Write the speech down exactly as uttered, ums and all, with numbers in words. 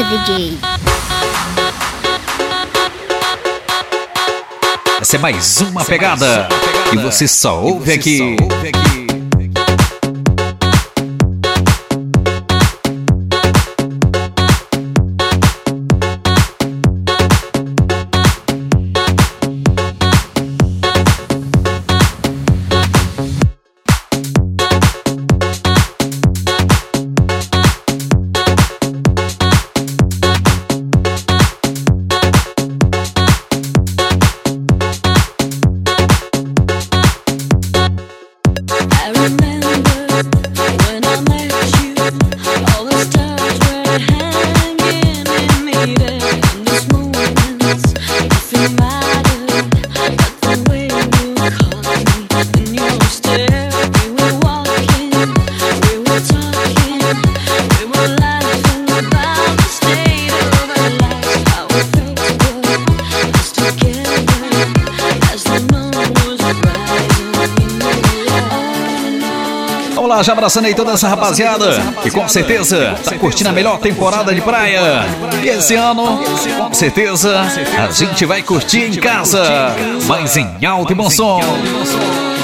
D J. Essa é mais uma pegada que você só ouve aqui. Olá, já abraçando aí toda essa rapaziada que com certeza tá curtindo a melhor temporada de praia. E esse ano, com certeza, a gente vai curtir em casa, mas em alto e bom som.